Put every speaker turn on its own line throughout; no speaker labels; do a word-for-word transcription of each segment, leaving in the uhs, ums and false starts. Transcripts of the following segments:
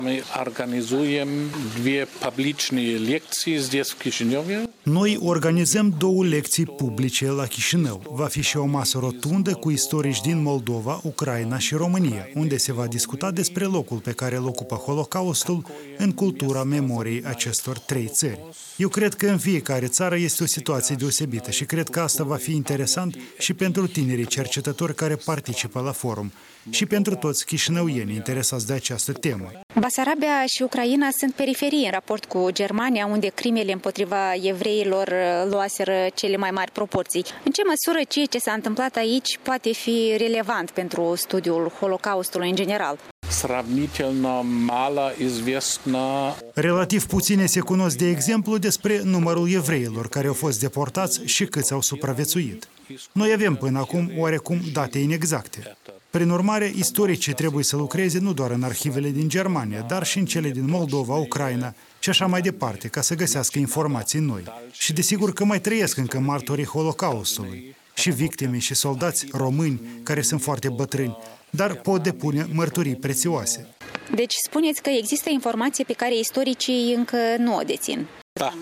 My organizujemy dwie publiczne lekții здесь в Chișinău.
Noi organizăm două lecții publice la Chișinău. Va fi și o masă rotundă cu istorici din Moldova, Ucraina și România, unde se va discuta despre locul pe care îl ocupă Holocaustul în cultura memoriei acestor trei țări. Eu cred că în fiecare țară este o situație deosebită și cred că asta va fi interesant și pentru tinerii cercetători care participă la forum și pentru toți chișinăuienii interesați de această temă.
Basarabia și Ucraina sunt periferii în raport cu Germania, unde crimele împotriva evreilor luaseră cele mai mari proporții. În ce măsură ceea ce s-a întâmplat aici poate fi relevant pentru studiul Holocaustului în general?
Sravnitelno malo izvestno.
Relativ puține se cunosc, de exemplu, despre numărul evreilor care au fost deportați și câți au supraviețuit. Noi avem până acum oarecum date inexacte. Prin urmare, istoricii trebuie să lucreze nu doar în arhivele din Germania, dar și în cele din Moldova, Ucraina și așa mai departe, ca să găsească informații noi. Și desigur că mai trăiesc încă martorii Holocaustului, și victime și soldați români care sunt foarte bătrâni, dar pot depune mărturii prețioase.
Deci spuneți că există informații pe care istoricii încă nu o dețin.
Da,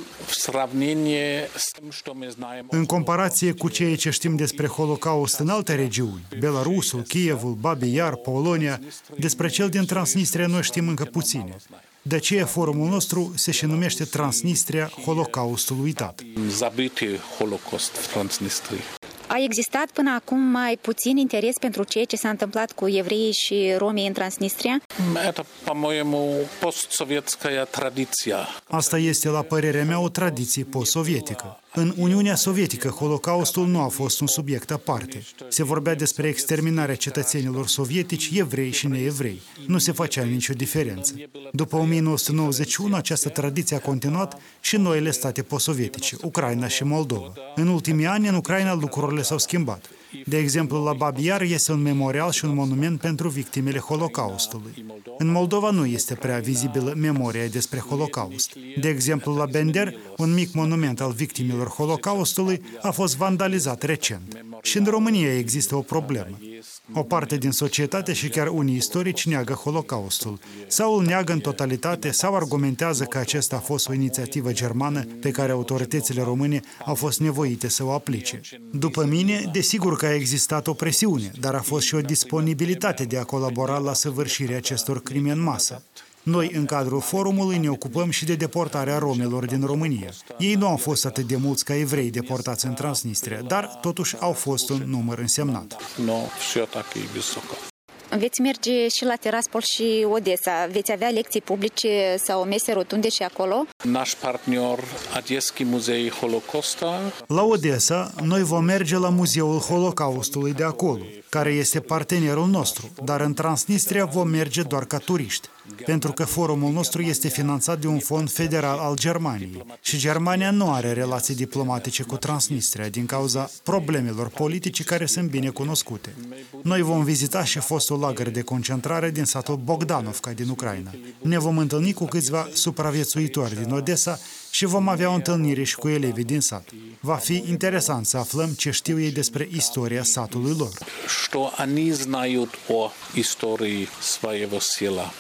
în comparație cu ceea ce știm despre Holocaust în alte regiuni, Belarusul, Kievul, Babi Yar, Polonia, despre cel din Transnistria noi știm încă puține. De aceea forumul nostru se și numește Transnistria, Holocaustul uitat.
Zabiti Holocaust Transnistria.
A existat până acum mai puțin interes pentru ceea ce s-a întâmplat cu evreii și romii în Transnistria?
Это, по-моему, постсоветская традиция.
Asta este, la părerea mea, o tradiție post-sovietică. În Uniunea Sovietică, Holocaustul nu a fost un subiect aparte. Se vorbea despre exterminarea cetățenilor sovietici, evrei și neevrei. Nu se făcea nicio diferență. După o mie nouă sute nouăzeci și unu, această tradiție a continuat și în noile state post-sovietice, Ucraina și Moldova. În ultimii ani, în Ucraina, lucrurile s-au schimbat. De exemplu, la Babi Yar este un memorial și un monument pentru victimele Holocaustului. În Moldova nu este prea vizibilă memoria despre Holocaust. De exemplu, la Bender, un mic monument al victimelor Holocaustului a fost vandalizat recent. Și în România există o problemă. O parte din societate și chiar unii istorici neagă Holocaustul. Sau îl neagă în totalitate, sau argumentează că acesta a fost o inițiativă germană pe care autoritățile române au fost nevoite să o aplice. După mine, desigur că a existat o presiune, dar a fost și o disponibilitate de a colabora la săvârșirea acestor crime în masă. Noi, în cadrul forumului, ne ocupăm și de deportarea romilor din România. Ei nu au fost atât de mulți ca evrei deportați în Transnistria, dar totuși au fost un număr însemnat.
No, și atât высоко.
Veți merge și la Tiraspol și Odessa. Veți avea lecții publice sau mese rotunde și acolo?
Naș partener, Odesski Muzei Holocausta.
La Odessa, noi vom merge la Muzeul Holocaustului de acolo, care este partenerul nostru, dar în Transnistria vom merge doar ca turiști, pentru că forumul nostru este finanțat de un fond federal al Germaniei și Germania nu are relații diplomatice cu Transnistria din cauza problemelor politice care sunt bine cunoscute. Noi vom vizita și fostul lagăr de concentrare din satul Bogdanovka din Ucraina. Ne vom întâlni cu câțiva supraviețuitori din Odessa și vom avea o întâlnire și cu elevii din sat. Va fi interesant să aflăm ce știu ei despre istoria satului lor.
Что они знают о истории своего села.